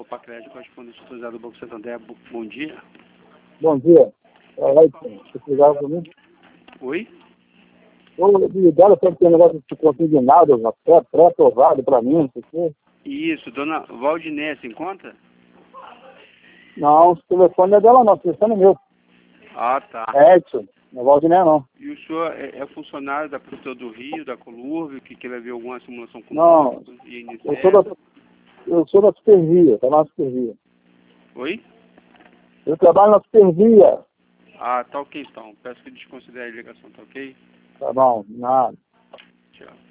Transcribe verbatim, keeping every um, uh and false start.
Pacred, correspondente autorizado do Banco Santander. Bom dia. Bom dia. É, você precisava por mim? Oi? Eu me ligaram para ter um negócio de consignado, pré-aprovado para mim, não sei o quê. Isso, dona Valdiné, se encontra? Não, o telefone não é dela não, o telefone é meu. Ah, tá. É Edson, não é Valdiné não. E o senhor é, é funcionário da Prefeitura do Rio, da Colurv, que quer ver alguma simulação com Não, e eu sou da, eu sou da Supervia, trabalho na Supervia. Oi? Eu trabalho na Supervia. Ah, tá ok então. Peço que desconsidere a ligação, tá ok? Tá bom, nada. Tchau.